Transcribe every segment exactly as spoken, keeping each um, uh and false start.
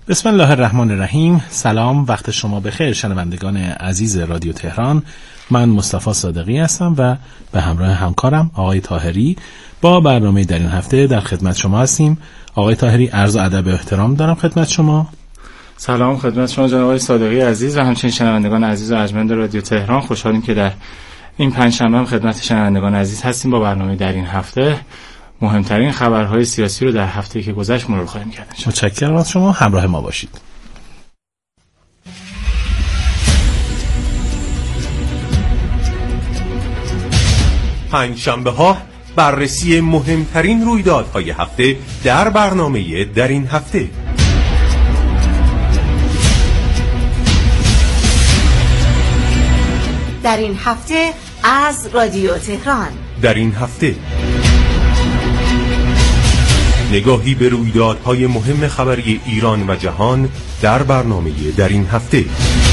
بسم الله الرحمن الرحیم. سلام، وقت شما بخیر شنوندگان عزیز رادیو تهران. من مصطفی صادقی هستم و به همراه همکارم آقای طاهری با برنامه در این هفته در خدمت شما هستیم. آقای طاهری، عرض ادب و احترام دارم خدمت شما. سلام خدمت شما جناب آقای صادقی عزیز و همچنین شنوندگان عزیز و ارجمند رادیو تهران. خوشحالیم که در این پنجشنبه هم خدمت شنوندگان عزیز هستیم با برنامه در این هفته. مهمترین خبرهای سیاسی رو در هفته‌ای که گذشت مرور خواهیم کرد. متشکرم از شما، همراه ما باشید. پنجشنبه ها بررسی مهمترین رویدادهای هفته در برنامه در این هفته. در این هفته از رادیو تهران. در این هفته نگاهی به رویدادهای مهم خبری ایران و جهان در برنامه در این هفته.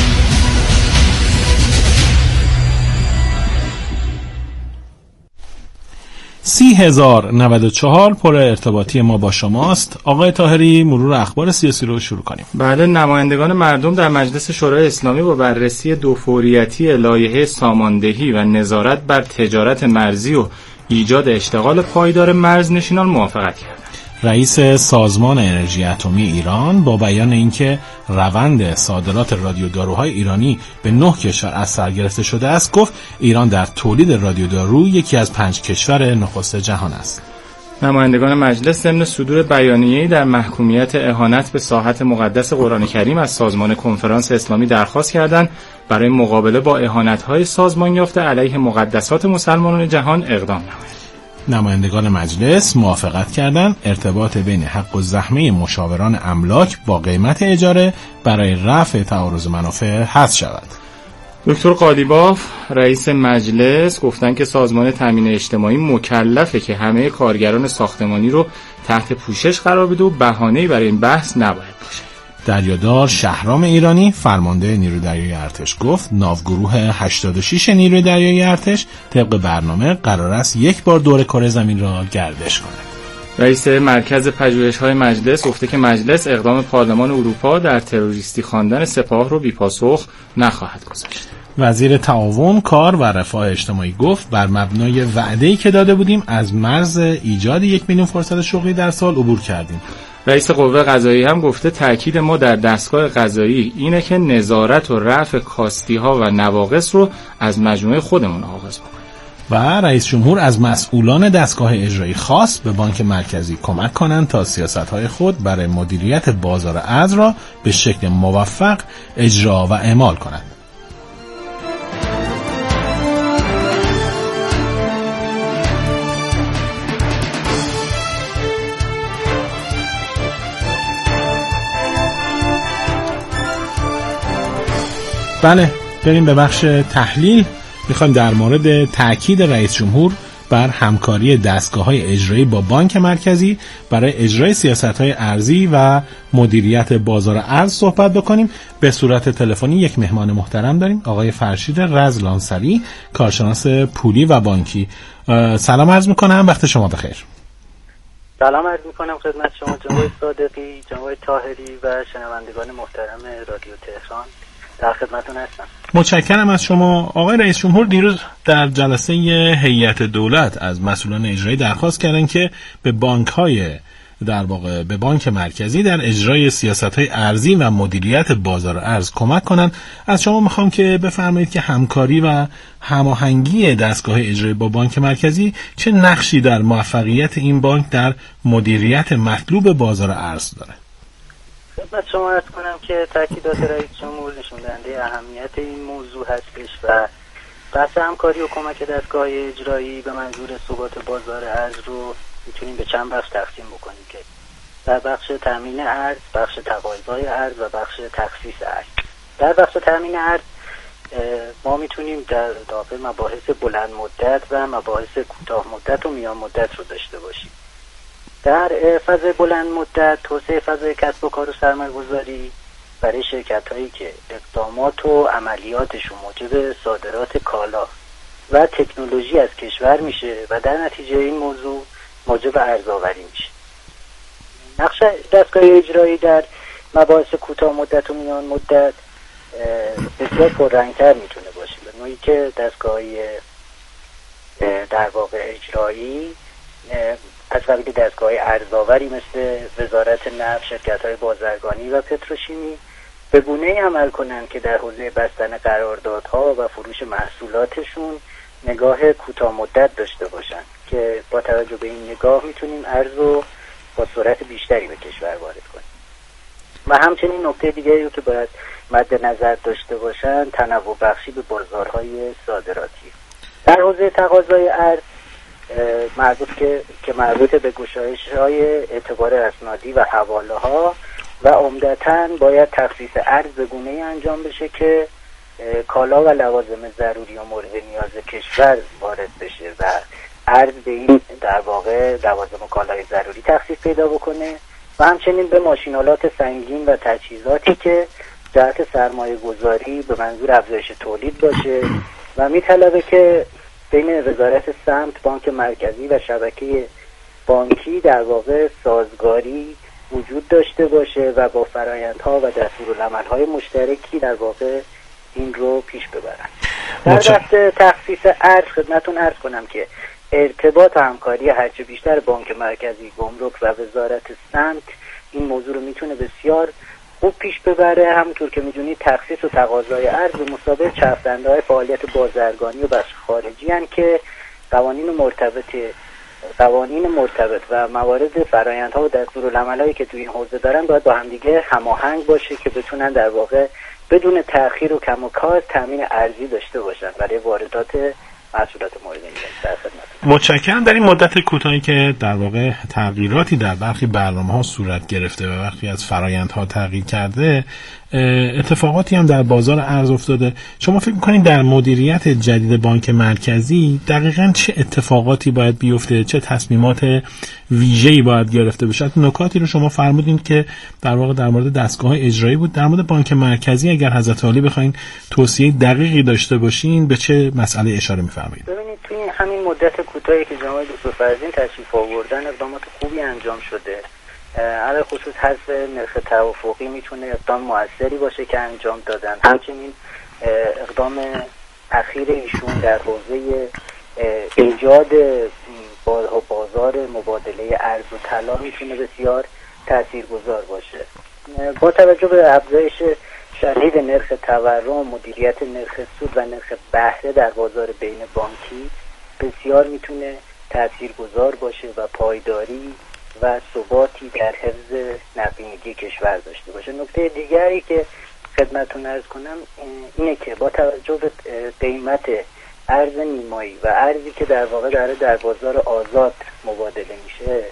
سی هزار نود و چهار پر ارتباطی ما با شماست. آقای طاهری، مرور اخبار سیاسی رو شروع کنیم. بله، نمایندگان مردم در مجلس شورای اسلامی با بررسی دو فوریتی لایحه ساماندهی و نظارت بر تجارت مرزی و ایجاد اشتغال پایدار مرزنشینان موافقت کردند. رئیس سازمان انرژی اتمی ایران با بیان اینکه روند صادرات رادیوداروهای ایرانی به نه کشور از سر گرفته شده است، گفت ایران در تولید رادیودارو یکی از پنج کشور نخست جهان است. نمایندگان مجلس ضمن صدور بیانیه‌ای در محکومیت اهانت به ساحت مقدس قرآن کریم از سازمان کنفرانس اسلامی درخواست کردند برای مقابله با اهانت‌های سازمان یافته علیه مقدسات مسلمانان جهان اقدام نمایند. نمایندگان مجلس موافقت کردند ارتباط بین حق الزحمه مشاوران املاک با قیمت اجاره برای رفع تعارض منافع حذف شود. دکتر قالیباف رئیس مجلس گفتند که سازمان تامین اجتماعی مکلفه که همه کارگران ساختمانی رو تحت پوشش قرار بده و بهانه‌ای برای این بحث نباید باشه. دریادار شهرام ایرانی فرمانده نیروی دریایی ارتش گفت ناوگروه هشتاد و شش نیروی دریایی ارتش طبق برنامه قرار است یک بار دور کره زمین را گردش کند. رئیس مرکز پژوهش‌های مجلس گفته که مجلس اقدام پارلمان اروپا در تروریستی خواندن سپاه رو بی‌پاسخ نخواهد گذاشت. وزیر تعاون، کار و رفاه اجتماعی گفت بر مبنای وعده‌ای که داده بودیم از مرز ایجاد یک میلیون فرصت شغلی در سال عبور کردیم. رئیس قوه قضاییه هم گفته تأکید ما در دستگاه قضایی اینه که نظارت و رفع کاستی‌ها و نواقص رو از مجموعه خودمون آغاز بکنیم. و رئیس جمهور از مسئولان دستگاه اجرایی خواست به بانک مرکزی کمک کنند تا سیاست‌های خود برای مدیریت بازار ارز را به شکل موفق اجرا و اعمال کنند. بله، بریم به بخش تحلیل. میخوایم در مورد تأکید رئیس جمهور بر همکاری دستگاه‌های اجرایی با بانک مرکزی برای اجرای سیاست‌های ارزی و مدیریت بازار ارز صحبت بکنیم. به صورت تلفنی یک مهمان محترم داریم، آقای فرشید رزلانسری، کارشناس پولی و بانکی. سلام عرض میکنم، وقت شما بخیر. سلام عرض میکنم خدمت شما جناب صادقی، جناب طاهری و شنوندگان محترم رادیو تهران. در خدمتتون هستم. متشکرم از شما. آقای رئیس جمهور دیروز در جلسه هیئت دولت از مسئولان اجرایی درخواست کردن که به بانک‌های در واقع به بانک مرکزی در اجرای سیاست‌های ارزی و مدیریت بازار ارز کمک کنند. از شما میخوام که بفرمایید که همکاری و هماهنگی دستگاه اجرایی با بانک مرکزی چه نقشی در موفقیت این بانک در مدیریت مطلوب بازار ارز داره. خدمت شما عرض کنم که تاکیدات رئیس جمهور نشون دهنده اهمیت این موضوع هستش و بحث همکاری و کمک دستگاه اجرایی به منظور ثبات بازار ارز رو میتونیم به چند بخش تقسیم بکنیم که در بخش تامین ارز، بخش تقاضای ارز و بخش تخصیص ارز. در بخش تامین ارز ما میتونیم در داخل مباحث بلند مدت و مباحث کوتاه مدت و میان مدت رو داشته باشیم. در فضای بلند مدت توسعه فضای کسب و کار و سرمایه‌گذاری برای شرکت‌هایی که اقدامات و عملیاتشون موجب صادرات کالا و تکنولوژی از کشور میشه و در نتیجه این موضوع موجب ارزآوری میشه. نقش دستگاه اجرایی در مباحث کوتاه مدت و میان مدت بسیار پررنگ‌تر میتونه باشه، به نوعی که دستگاه‌های در واقع اجرایی از قبیل دستگاه‌های ارزآوری مثل وزارت نفت، شرکت‌های بازرگانی و پتروشیمی به گونه‌ای عمل کنند که در حوزه بستن قراردادها و فروش محصولاتشون نگاه کوتاه مدت داشته باشن که با توجه به این نگاه میتونیم ارز رو با سرعت بیشتری به کشور وارد کنیم. و همچنین نکته دیگری رو که باید مد نظر داشته باشن تنوع بخشی به بازارهای صادراتی. در حوزه تقاضای ارز مربوط که که مربوط به گشایش‌های اعتبار اسنادی و حواله‌ها و عمدتاً باید تخصیص ارز به گونه‌ای انجام بشه که کالا و لوازم ضروری و مورد نیاز کشور وارد بشه و ارز به این در واقع لوازم و کالای ضروری تخصیص پیدا بکنه و همچنین به ماشین‌آلات سنگین و تجهیزاتی که جهت سرمایه گذاری به منظور افزایش تولید باشه و میطلبه که بین وزارت سمت، بانک مرکزی و شبکه بانکی در واقع سازگاری وجود داشته باشه و با فرآیندها و دستورالعمل‌های مشترکی در واقع این رو پیش ببرن. در بحث تخصیص ارز خدمتون عرض کنم که ارتباط و همکاری هرچه بیشتر بانک مرکزی، گمرک و وزارت سمت این موضوع رو میتونه بسیار خوب پیش ببره. همونطور که میدونید تخصیص و تقاضای ارز به مسابقه چرخ‌دنده‌های فعالیت بازرگانی و بخش خارجی هستند که قوانین مرتبط قوانین مرتبط و موارد فرآیندها و دستورالعمل‌هایی که توی این حوزه دارن باید با همدیگه هماهنگ باشه که بتونن در واقع بدون تأخیر و کم و کاست تامین ارزی داشته باشن برای واردات محصولات مورد نیاز. متشکرم. در این مدت کوتاهی که در واقع تغییراتی در برخی برنامه‌ها صورت گرفته و برخی از فرآیندها تغییر کرده، اتفاقاتی هم در بازار ارز افتاده. شما فکر می‌کنید در مدیریت جدید بانک مرکزی دقیقاً چه اتفاقاتی باید بیفته، چه تصمیمات ویژه‌ای باید گرفته بشه؟ نکاتی رو شما فرمودین که در واقع در مورد دستگاه‌های اجرایی بود. در مورد بانک مرکزی اگر حضرت عالی بخواید توصیه دقیقی داشته باشین به چه مسئله اشاره می‌فرمایید؟ ببینید توی همین مدت کوتاهی که جناب دکتر فرزین تشریف آوردن اقدامات خوبی انجام شده. علاوه خصوص حذف نرخ توافقی میتونه اقدام موثری باشه که انجام دادن. همچنین اقدام اخیر ایشون در حوزه ایجاد بازار مبادله ارز و طلا میتونه بسیار تاثیرگذار باشه. با توجه به افزایش شدید نرخ تورم، مدیریت نرخ سود و نرخ بهره در بازار بین بانکی بسیار میتونه تاثیرگذار باشه و پایداری و ثباتی در حفظ نقدینگی کشور داشته باشه. نکته دیگری که خدمتتون عرض کنم اینه که با توجه به قیمت ارز نیمایی و ارزی که در واقع داره در بازار آزاد مبادله میشه،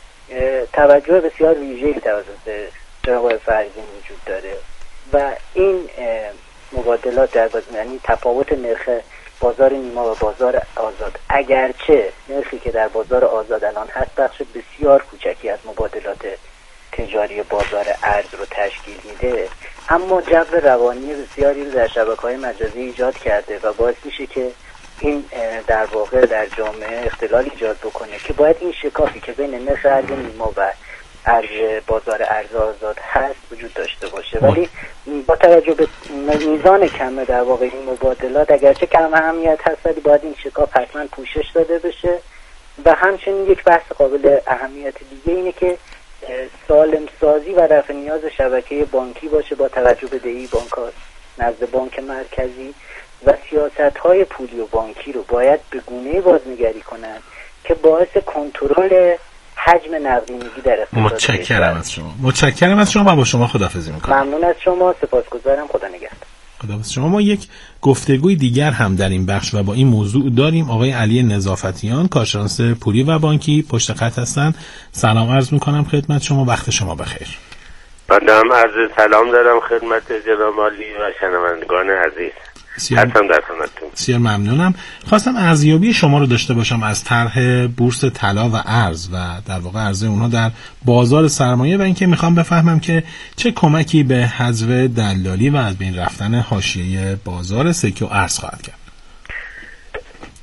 توجه بسیار ویژه‌ای توسط جناب فرزین وجود داره و این مبادلات در بازار، یعنی تفاوت نرخ بازار نیما و بازار آزاد، اگرچه نرخی که در بازار آزاد الان هست بخش بسیار کوچکی از مبادلات تجاری بازار ارز رو تشکیل میده، اما جو روانی بسیاری رو در شبکه‌های مجازی ایجاد کرده و باعث میشه که این در واقع در جامعه اختلال ایجاد بکنه که باید این شکافی که بین نرخ ارز نیما و ارز بازار ارز آزاد هست وجود داشته باشه. ولی با توجه به میزان کم در واقع این مبادلات، اگرچه کم اهمیت هست ولی باید این شکاف حتما پوشش داده بشه. و همچنین یک بحث قابل اهمیت دیگه اینه که سالم سازی و رفع نیاز شبکه بانکی باشه با توجه به دهی بانک‌ها نزد بانک مرکزی و سیاست‌های پولی و بانکی رو باید به گونه‌ای بازنگری کنند که باعث کنترل حجم نقدینگی در اقتصاد. متشکرم از شما. متشکرم از شما و با شما خداحافظی می‌کنم. ممنون از شما، سپاسگزارم. خدا نگهدار. خداحافظ شما. ما یک گفتگوی دیگر هم در این بخش و با این موضوع داریم. آقای علی نظافتیان، کارشناس پولی و بانکی پشت خط هستن. سلام عرض می‌کنم خدمت شما. وقت شما بخیر. بنده عرض سلام دارم خدمت جناب عالی و شنوندگان عزیز. بسیار بسیار ممنونم. خواستم ارزیابی شما رو داشته باشم از طرح بورس طلا و ارز و در واقع عرضه اونها در بازار سرمایه و اینکه میخوام بفهمم که چه کمکی به حذف دلالی و از بین رفتن حاشیه بازار سکه و ارز خواهد کرد.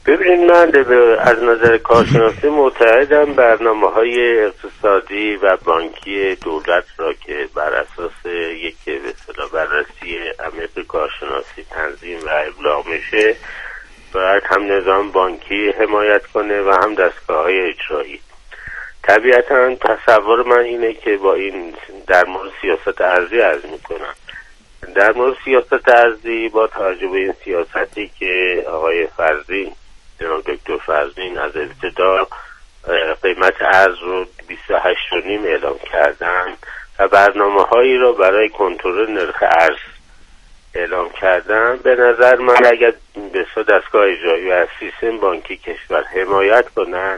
ببینید من از نظر کارشناسی معتقدم برنامه‌های اقتصادی و بانکی دولت را که بر اساس یک به اصطلاح بررسی عمیق کارشناسی تنظیم و ابلاغ میشه باید هم نظام بانکی حمایت کنه و هم دستگاه‌های اجرایی. طبیعتاً تصور من اینه که با این در مورد سیاست ارزی عرض میکنم. در مورد سیاست ارزی با توجه به این سیاستی که آقای فرزین جناب دکتر فرزین از ابتدا قیمت ارز رو بیست و هشت و نیم اعلام کردن و برنامه هایی را برای کنترل نرخ ارز اعلام کردن، به نظر من اگر به دستگاه اجرایی و سیستم بانکی کشور حمایت کنن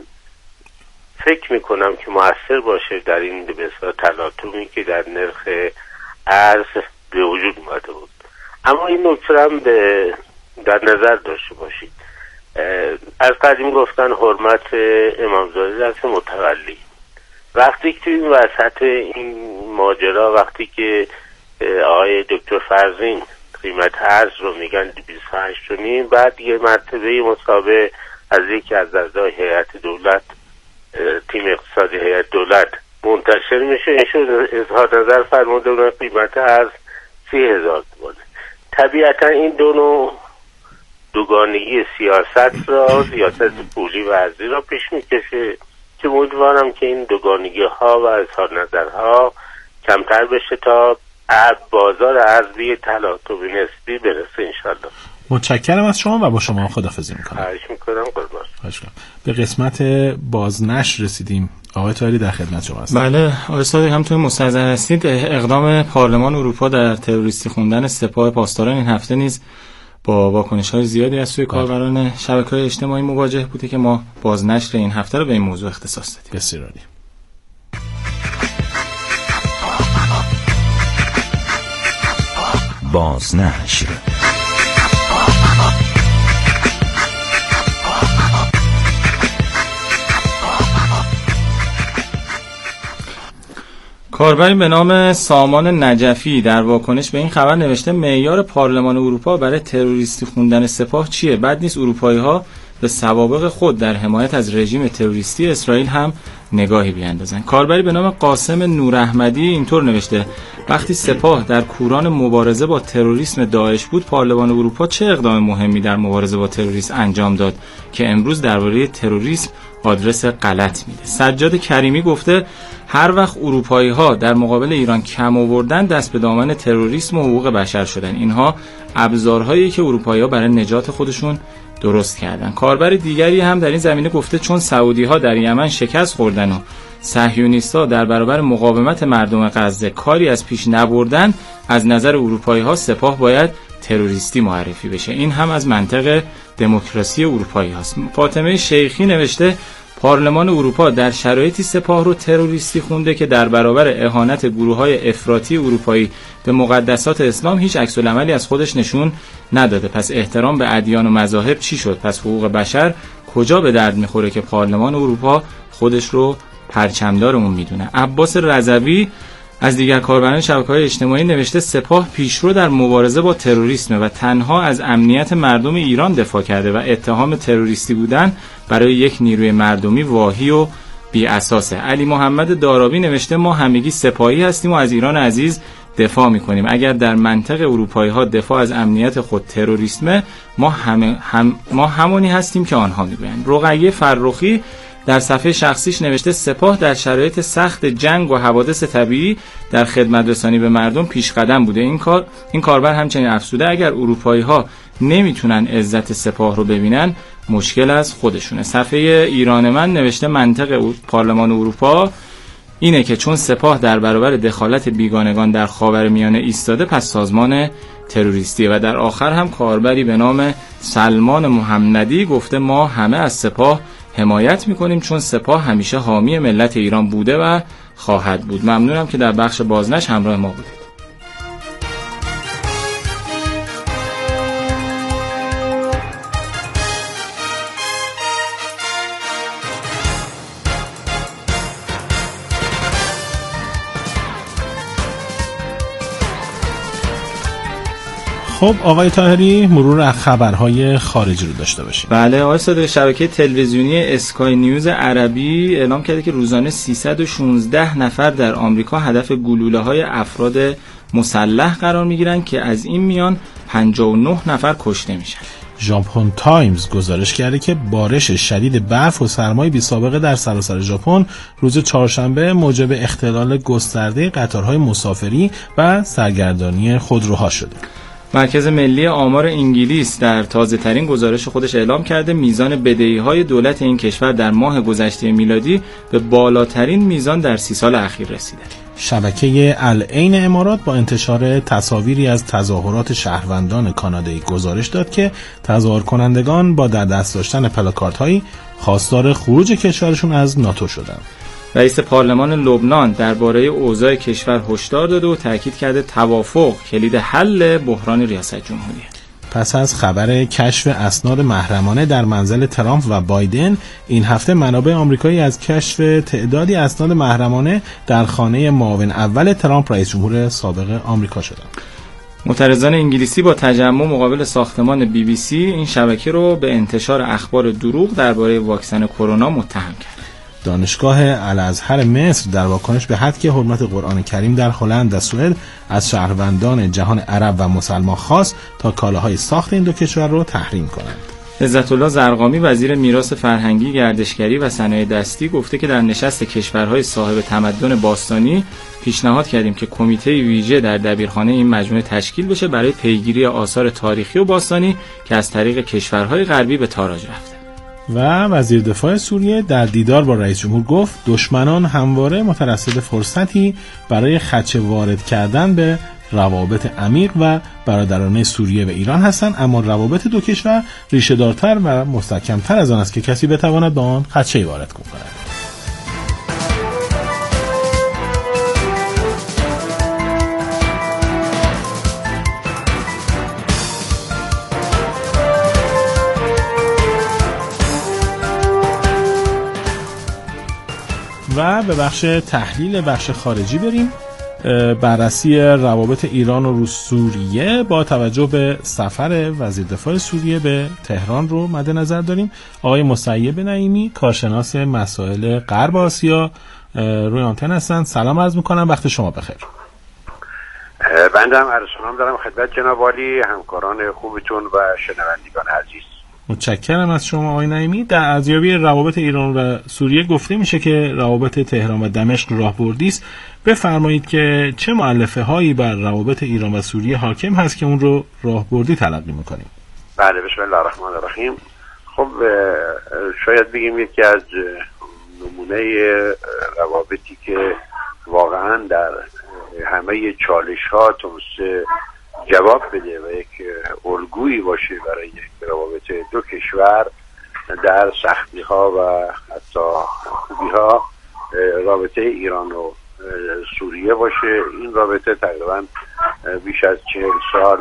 فکر میکنم که مؤثر باشه در این بسیار تلاطمی که در نرخ ارز به وجود اومده بود. اما این نکته هم به در نظر داشته باشید. از قدیم گفتن حرمت امامزاده دست متولی. وقتی که این وسط این ماجرا وقتی که آقای دکتر فرزین قیمت ارز رو میگن بیست و هشت و نیم، بعد یه مرتبه مصاحبه از یکی از اعضای هیئت دولت تیم اقتصادی هیئت دولت منتشر میشه، ایشون اظهار نظر فرموده اون قیمت ارز سی هزار تومانه. طبیعتا این دو نوع دوگانگی سیاست را سیاست پولی و ارزی را پیش میکشه که امیدوارم که این دوگانگی ها و اظهار نظرها کمتر بشه تا بازار ارزی تلاطم نسبی برسه انشالله. متشکرم از شما و با شما خداحافظی میکنم. خواهش میکنم قربان. به قسمت بازنشر رسیدیم. آقای طاهری در خدمت شما هستم. بله آقای صادق همونطور مستحضر هستید، اقدام پارلمان اروپا در تروریستی خوندن سپاه پاسداران این هفته نیز با واکنش‌های زیادی از سوی کاربران شبکه‌های اجتماعی مواجه بوده که ما بازنشر این هفته رو به این موضوع اختصاص دادیم. بسیار عالی. بازنشر کاربری به نام سامان نجفی در واکنش به این خبر نوشته معیار پارلمان اروپا برای تروریستی خوندن سپاه چیه؟ بد نیست اروپایی‌ها به سوابق خود در حمایت از رژیم تروریستی اسرائیل هم نگاهی بیاندازن. کاربری به نام قاسم نوراحمدی اینطور نوشته: وقتی سپاه در کوران مبارزه با تروریسم داعش بود، پارلمان اروپا چه اقدام مهمی در مبارزه با تروریسم انجام داد که امروز درباره تروریسم آدرس غلط میده؟ سجاد کریمی گفته هر وقت اروپایی ها در مقابل ایران کم آوردن دست به دامن تروریسم و حقوق بشر شدن. اینها ابزارهایی که اروپایی ها برای نجات خودشون درست کردن. کاربر دیگری هم در این زمینه گفته چون سعودی ها در یمن شکست خوردن و صهیونیست‌ها در برابر مقاومت مردم غزه کاری از پیش نبردن، از نظر اروپایی ها سپاه باید تروریستی معرفی بشه. این هم از منطق دموکراسی اروپایی هاست. فاطمه شیخی نوشته پارلمان اروپا در شرایطی سپاه رو تروریستی خونده که در برابر اهانت گروه‌های افراطی اروپایی به مقدسات اسلام هیچ عکس العملی از خودش نشون نداده. پس احترام به ادیان و مذاهب چی شد؟ پس حقوق بشر کجا به درد میخوره که پارلمان اروپا خودش رو پرچمدارمون میدونه؟ عباس رضوی از دیگر کاربران شبکه‌های اجتماعی نوشته سپاه پیشرو در مبارزه با تروریسم و تنها از امنیت مردم ایران دفاع کرده و اتهام تروریستی بودن برای یک نیروی مردمی واهی و بی اساسه. علی محمد دارابی نوشته ما همگی سپاهی هستیم و از ایران عزیز دفاع میکنیم. اگر در منطق اروپایی ها دفاع از امنیت خود تروریسمه، ما هم, هم ما همونی هستیم که آنها میگویند. رقیه فرخی در صفحه شخصیش نوشته سپاه در شرایط سخت جنگ و حوادث طبیعی در خدمت رسانی به مردم پیش قدم بوده. این کار این کاربر همچنین افزوده اگر اروپایی ها نمیتونن عزت سپاه رو ببینن مشکل از خودشونه. صفحه ایران من نوشته منطق پارلمان اروپا اینه که چون سپاه در برابر دخالت بیگانگان در خاورمیانه ایستاده پس سازمان تروریستی. و در آخر هم کاربری به نام سلمان محمدی گفته ما همه از سپاه حمایت میکنیم چون سپاه همیشه حامی ملت ایران بوده و خواهد بود. ممنونم که در بخش بازنشر همراه ما بودید. خب آقای طاهری، مرور از خبرهای خارجی رو داشته باشیم. بله آقای صادقی، شبکه تلویزیونی اسکای نیوز عربی اعلام کرده که روزانه سیصد و شانزده نفر در آمریکا هدف گلوله‌های افراد مسلح قرار می‌گیرند که از این میان پنجاه و نه نفر کشته میشن. ژاپن تایمز گزارش کرده که بارش شدید برف و سرمای بی‌سابقه در سراسر ژاپن روز چهارشنبه موجب اختلال گسترده قطارهای مسافری و سرگردانی خودروها شده. مرکز ملی آمار انگلیس در تازه‌ترین گزارش خودش اعلام کرده میزان بدهی‌های دولت این کشور در ماه گذشته میلادی به بالاترین میزان در سی سال اخیر رسیده. شبکه العین امارات با انتشار تصاویری از تظاهرات شهروندان کانادایی گزارش داد که تظاهر کنندگان با در دست داشتن پلاکاردهایی خواستار خروج کشورشون از ناتو شدند. رئیس پارلمان لبنان درباره اوضاع کشور هشدار داده و تاکید کرده توافق کلید حل بحران ریاست جمهوریه. پس از خبر کشف اسناد محرمانه در منزل ترامپ و بایدن، این هفته منابع آمریکایی از کشف تعدادی اسناد محرمانه در خانه معاون اول ترامپ رئیس جمهور سابق آمریکا شدند. معترضان انگلیسی با تجمع مقابل ساختمان بی بی سی این شبکه رو به انتشار اخبار دروغ درباره واکسن کرونا متهم کرد. دانشگاه الازهر مصر در واکنش به حد که حرمت قرآن کریم در هلند و سوئد از شهروندان جهان عرب و مسلمان خواست تا کالاهای ساخت این دو کشور رو تحریم کنند. عزت الله زرقامی وزیر میراث فرهنگی، گردشگری و صنایع دستی گفته که در نشست کشورهای صاحب تمدن باستانی پیشنهاد کردیم که کمیته ویژه در دبیرخانه این مجموعه تشکیل بشه برای پیگیری آثار تاریخی و باستانی که از طریق کشورهای غربی به تاراج رفته. و وزیر دفاع سوریه در دیدار با رئیس جمهور گفت دشمنان همواره مترصد فرصتی برای خدشه وارد کردن به روابط عمیق و برادرانه سوریه و ایران هستند، اما روابط دو کشور ریشه دارتر و مستحکمتر از آن است که کسی بتواند به آن خدشه‌ای وارد کند. و به بخش تحلیل بخش خارجی بریم. بررسی روابط ایران و سوریه با توجه به سفر وزیر دفاع سوریه به تهران رو مد نظر داریم. آقای مسیب نعیمی، کارشناس مسائل غرب آسیا، روی آنتن هستند. سلام عرض میکنم، وقت شما بخیر. بنده هم عرض سلام دارم خدمت جناب عالی، همکاران خوبتون و شنوندگان عزیز. متشکرم از شما آقای نعیمی. در ارزیابی روابط ایران و سوریه گفته میشه که روابط تهران و دمشق راهبردی است. بفرمایید که چه مؤلفه هایی بر روابط ایران و سوریه حاکم هست که اون رو راهبردی تلقی میکنیم؟ بله، بسم الله الرحمن الرحیم. خب شاید بگیم یکی از نمونه روابطی که واقعا در همه چالش ها تونسته جواب بده و یک الگویی باشه برای یک روابط دو کشور در سختی ها و حتی خوبی ها، رابطه ایران و سوریه باشه. این رابطه تقریبا بیش از چهل سال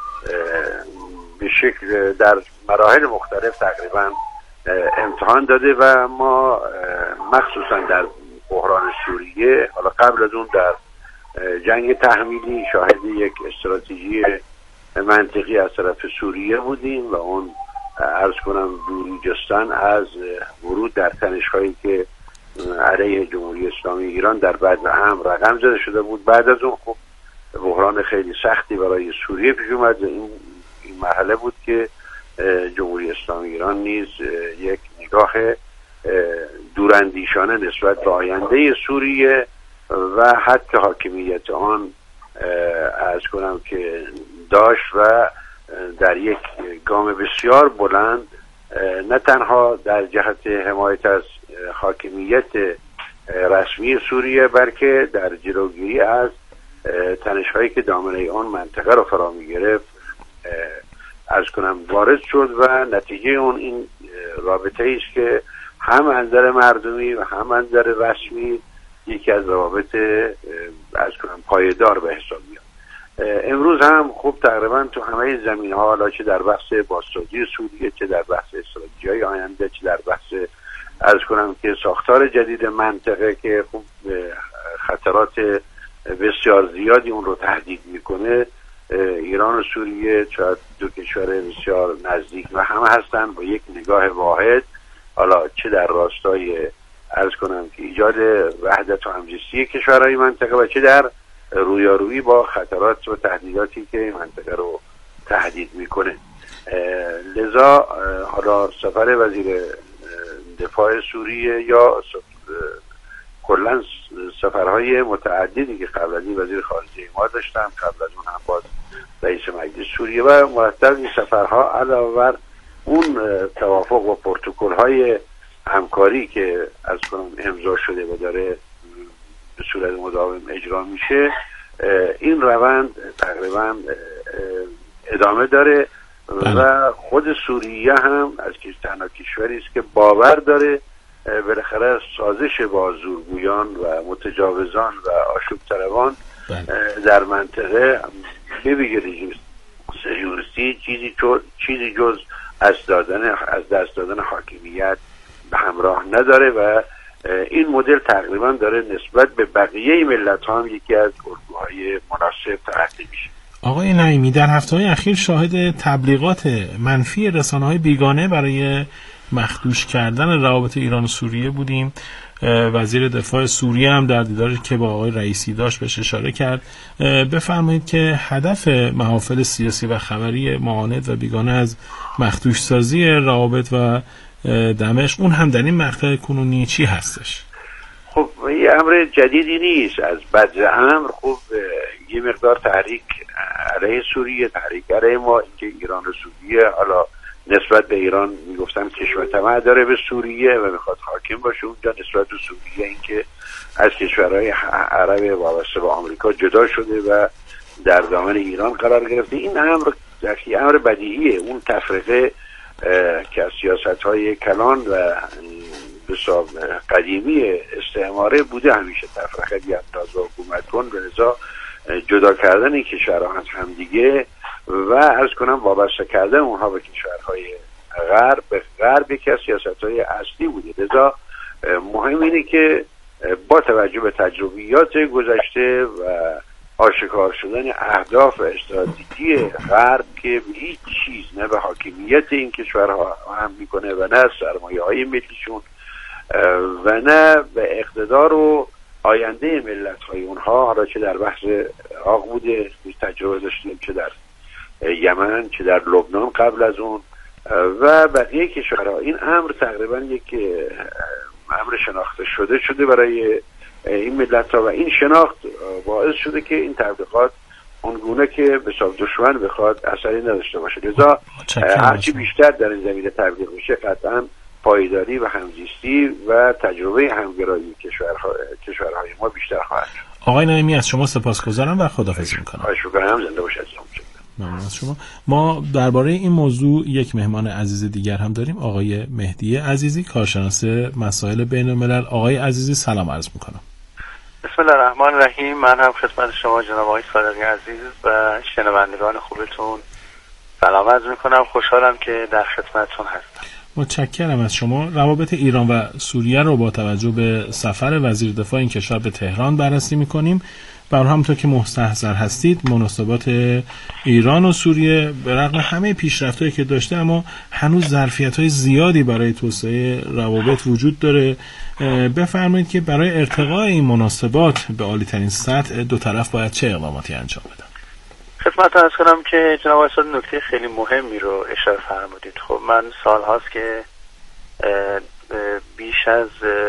به شکل در مراحل مختلف تقریبا امتحان داده و ما مخصوصا در بحران سوریه، حالا قبل از اون در جنگ تحمیلی، شاهد یک استراتژی منطقی از طرف سوریه بودیم و اون عرض کنم دوری جستن از ورود در تنش‌هایی که علیه جمهوری اسلامی ایران در بعد هم رقم زده شده بود. بعد از اون خب بحران خیلی سختی برای سوریه پیش اومد. این این مرحله بود که جمهوری اسلامی ایران نیز یک نگاه دوراندیشانه نسبت به آینده سوریه و حتی حاکمیت آن عرض کنم که داشت و در یک گام بسیار بلند نه تنها در جهت حمایت از حاکمیت رسمی سوریه بلکه در جلوگیری از تنش‌هایی که دامنه آن منطقه را فرا می‌گرفت عرض کنم وارد شد و نتیجه اون این رابطه است که هم از نظر مردمی و هم از نظر رسمی یکی از روابط عرض کنم پایدار به حساب میاد. امروز هم خوب تقریبا تو همه زمین‌ها، حالا چه در بحث بازسازی سوریه، چه در بحث استراتژی‌های آینده، چه در بحث عرض کنم که ساختار جدید منطقه که خوب خطرات بسیار زیادی اون رو تهدید میکنه، ایران و سوریه شاید دو کشور بسیار نزدیک و همه هستن با یک نگاه واحد، حالا چه در راستای عرض کنم که ایجاد وحدت و همزیستی کشورهای منطقه و چه در رویارویی با خطرات و تهدیداتی که منطقه رو تهدید میکنه. لذا حالا سفر وزیر دفاع سوریه یا کلا سفرهای متعددی که قبل از این وزیر خارجه ما داشتن، قبل از اون هم باز رئیس مجلس سوریه و مرتب این سفرها علاوه بر اون توافق و پروتکل‌های همکاری که از کنم امضا شده و داره به صورت مداوم اجرا میشه، این روند تقریبا ادامه داره و خود سوریه هم از تنها کشوری است که باور داره بالاخره سازش با زورگویان و متجاوزان و آشوب طلبان در منطقه به ویژه سیاستی چیزی چیزی جز از دادن از دست دادن حاکمیت به همراه نداره و این مدل تقریبا داره نسبت به بقیه ملت ها هم یکی از الگوهای مناسب تلقی میشه. آقای نعیمی، در هفته‌های اخیر شاهد تبلیغات منفی رسانه‌های بیگانه برای مخدوش کردن روابط ایران و سوریه بودیم. وزیر دفاع سوریه هم در دیداری که با آقای رئیسی داشت بهش اشاره کرد. بفرمایید که هدف محافل سیاسی و خبری معاند و بیگانه از مخدوش سازی روابط و دمشق، اون هم در این مقطع کنونی چی هستش؟ خب یه امر جدیدی نیست. از بدء امر خب یه مقدار تحریک علیه سوریه، تحریک علیه ما، اینکه ایران و سوریه حالا نسبت به ایران میگفتن کشور طمع داره به سوریه و میخواد حاکم باشه اونجا، نسبت به سوریه اینکه از کشورهای عرب وابسته به آمریکا جدا شده و در دامن ایران قرار گرفته. این امر یه امر بدیهیه. اون تفرقه که از سیاست‌های کلان و بسیار قدیمی استعماره بوده، همیشه تفرقه بیانداز و حکومت کن، به لذا جدا کردن این کشورها از هم دیگه و عرض کنم وابسته کردن اونها به کشورهای غرب به غرب یکی از سیاست‌های اصلی بوده. لذا مهم اینه که با توجه به تجربیات گذشته و آشکار شدن اهداف استراتژی غرب که به هیچ چیز نه به حاکمیت این کشورها هم میکنه و نه سرمایه‌های ملیشون و نه به اقتدار و آینده ملت‌های اونها، حالا چه در بحث عراق بوده تجربه داشتیم، چه در یمن، چه در لبنان قبل از اون و بقیه کشورها. این امر تقریبا یک امر شناخته شده شده برای این ملت‌ها و این شناخت باعث شده که این تبلیغات اونگونه که به حساب دشمن بخواد اثری نداشته باشه. لذا هرچی بیشتر در این زمینه تبلیغ میشه قطعاً پایداری و همزیستی و تجربه همگرایی کشورها کشورهای ما بیشتر خواهد شد. آقای نعیمی از شما سپاسگزارم و خداحافظی میکنم. خواهش میکنم. زنده باشید. ممنون از شما. ما درباره این موضوع یک مهمان عزیز دیگر هم داریم، آقای مهدی عزیزی، کارشناس مسائل بین الملل. آقای عزیزی سلام عرض میکنم. بسم الله الرحمن الرحیم. من هم خدمت شما جناب آقای صادقی عزیز و شنوندگان خوبتون سلام عرض میکنم. خوشحالم که در خدمتتون هستم. متشکرم از شما. روابط ایران و سوریه رو با توجه به سفر وزیر دفاع این کشور به تهران بررسی میکنیم. برای همونطور که مستحضر هستید مناسبات ایران و سوریه به رغم همه پیشرفت‌هایی که داشته اما هنوز ظرفیت‌های زیادی برای توسعه روابط وجود داره. بفرمایید که برای ارتقاء این مناسبات به عالی‌ترین سطح دو طرف باید چه اقداماتی انجام بدن؟ خدمت عرض کنم که جناب آقای نکته خیلی مهمی رو اشاره فرمودید. خب من سال هاست که بیش از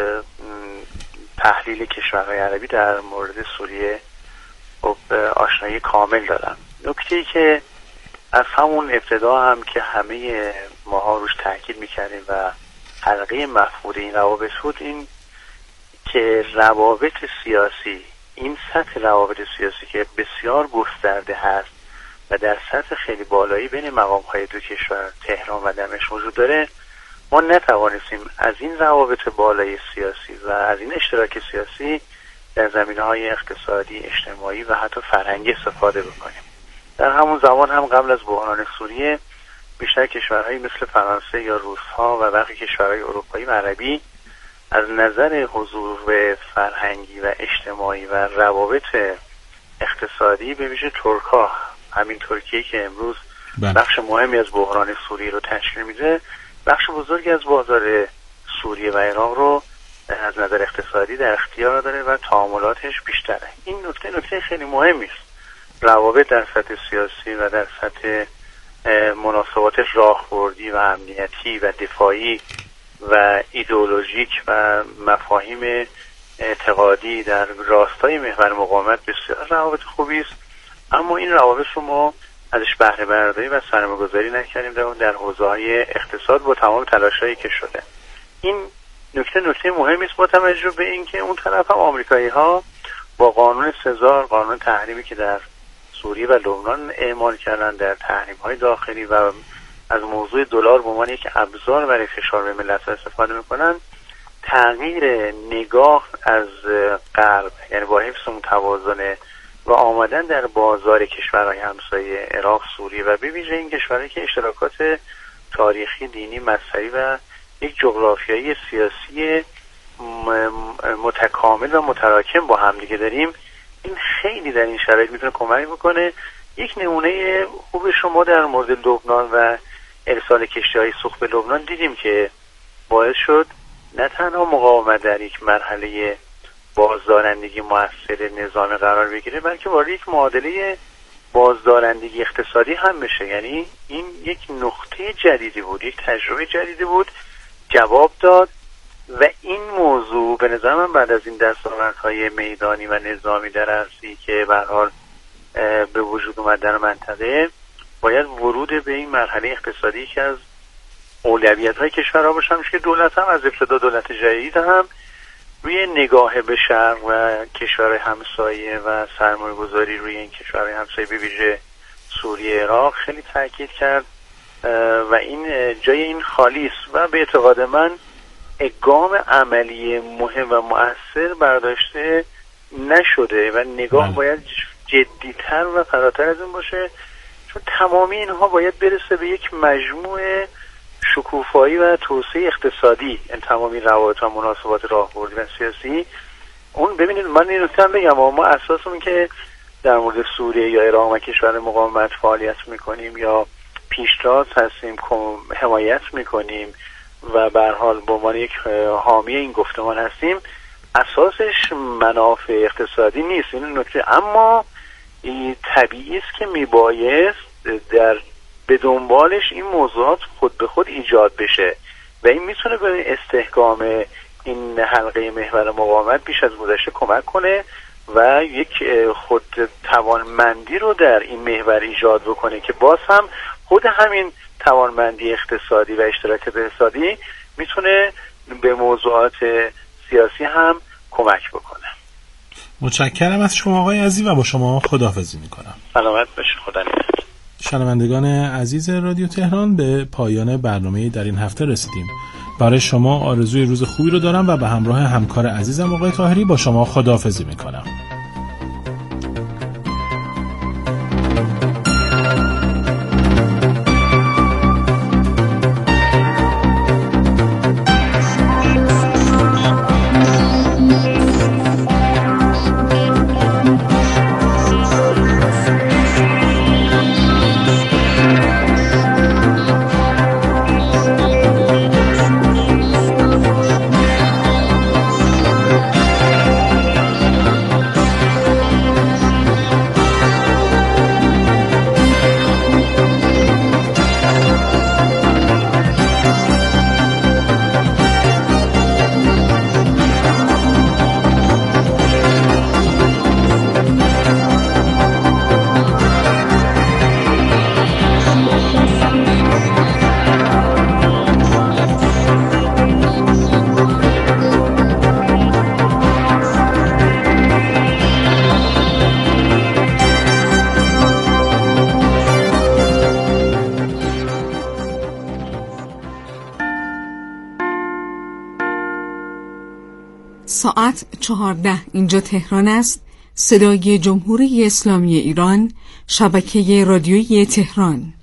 تحلیل کشورهای عربی در مورد سوریه خب آشنایی کامل دارم. نکته‌ای که از همون ابتدا هم که همه ماها روش تاکید می‌کردیم و حلقه مفقود این روابط بود این که روابط سیاسی، این سطح روابط سیاسی که بسیار گسترده هست و در سطح خیلی بالایی بین مقام‌های دو کشور تهران و دمشق وجود داره، ما نتوانستیم از این روابط بالای سیاسی و از این اشتراک سیاسی در زمینه‌های اقتصادی، اجتماعی و حتی فرهنگی استفاده بکنیم. در همون زمان هم قبل از بحران سوریه بیشتر کشورهایی مثل فرانسه یا روس‌ها و بقیه کشورهای اروپایی و عربی از نظر حضور فرهنگی و اجتماعی و روابط اقتصادی به ویژه ترک‌ها همین ترکیه که امروز بله. بخش مهمی از بحران سوریه رو تشکیل میده، بخش بزرگی از بازار سوریه و عراق رو از نظر اقتصادی در اختیار داره و تعاملاتش بیشتره. این نکته نکته خیلی مهمی است. روابط در سطح سیاسی و در سطح مناسبات راهبردی و امنیتی و دفاعی و ایدئولوژیک و مفاهیم اعتقادی در راستای محور مقاومت بسیار روابط خوبی است، اما این روابط رو ما ازش بهره برداری و سرمایه‌گذاری نکردیم در در حوزه‌های اقتصاد با تمام تلاشایی که شده. این نکته نکته مهمی است با توجه به اینکه اون طرف هم آمریکایی‌ها با قانون سزار، قانون تحریمی که در سوریه و لبنان اعمال کردن، در تحریم‌های داخلی و از موضوع دلار به عنوان یک ابزار برای فشار به ملت‌ها استفاده می‌کنن، تغییر نگاه از غرب، یعنی با حفظ اون توازن و آمدن در بازار کشورهای همسایه عراق، سوریه و به ویژه این کشورهایی که اشتراکات تاریخی، دینی، مذهبی و یک جغرافیایی سیاسی متکامل و متراکم با هم دیگه داریم، این خیلی در این شرایط میتونه کمک بکنه. یک نمونه خوب شما در مورد لبنان و ارسال کشتی‌های سوخت به لبنان دیدیم که باعث شد نه تنها مقاومت در یک مرحله بازدارندگی مؤثر نظام قرار بگیره، بلکه وارد یک معادله بازدارندگی اقتصادی هم بشه. یعنی این یک نقطه جدیدی بود، یک تجربه جدیدی بود، جواب داد و این موضوع به نظر من بعد از این دستاوردهای میدانی و نظامی در عرصه‌ای که به هر حال به وجود اومد در منطقه، باید ورود به این مرحله اقتصادی که از اولویت‌های کشورها باشه، که دولت هم از ابتدا دولت جدید هم روی نگاه به شرق و کشور همسایه و سرمایه‌گذاری روی این کشورهای همسایه به ویژه سوریه، عراق خیلی تاکید کرد و این جای این خالی است و به اعتقاد من اقدام عملی مهم و مؤثر برداشته نشده و نگاه من. باید جدی‌تر و فراتر از این باشه، چون تمامی اینها باید برسه به یک مجموعه شکوفایی و توسعه اقتصادی، این تمامی روابط و مناسبات راهبردی و سیاسی. اون ببینید من این نکته بگم، ما اساسمون که در مورد سوریه یا عراق و کشور مقاومت فعالیت میکنیم یا پیشتاز هستیم، حمایت میکنیم و به هر حال به عنوان یک حامی این گفتمان هستیم، اساسش منافع اقتصادی نیست این نکته، اما طبیعی است که میبایست در به دنبالش این موضوعات خود به خود ایجاد بشه و این میتونه به استحکام این حلقه محور مقاومت بیش از گذشته کمک کنه و یک خود توانمندی رو در این محور ایجاد بکنه که باز هم خود همین توانمندی اقتصادی و اشتراکات اقتصادی میتونه به موضوعات سیاسی هم کمک بکنه. متشکرم از شما آقای عزیز و با شما خداحافظی میکنم. سلامت باشید. خدا نگهدار. شنوندگان عزیز رادیو تهران، به پایان برنامه در این هفته رسیدیم. برای شما آرزوی روز خوبی رو دارم و به همراه همکار عزیزم آقای طاهری با شما خداحافظی میکنم. ساعت چهارده اینجا تهران است. صدای جمهوری اسلامی ایران، شبکه رادیویی تهران.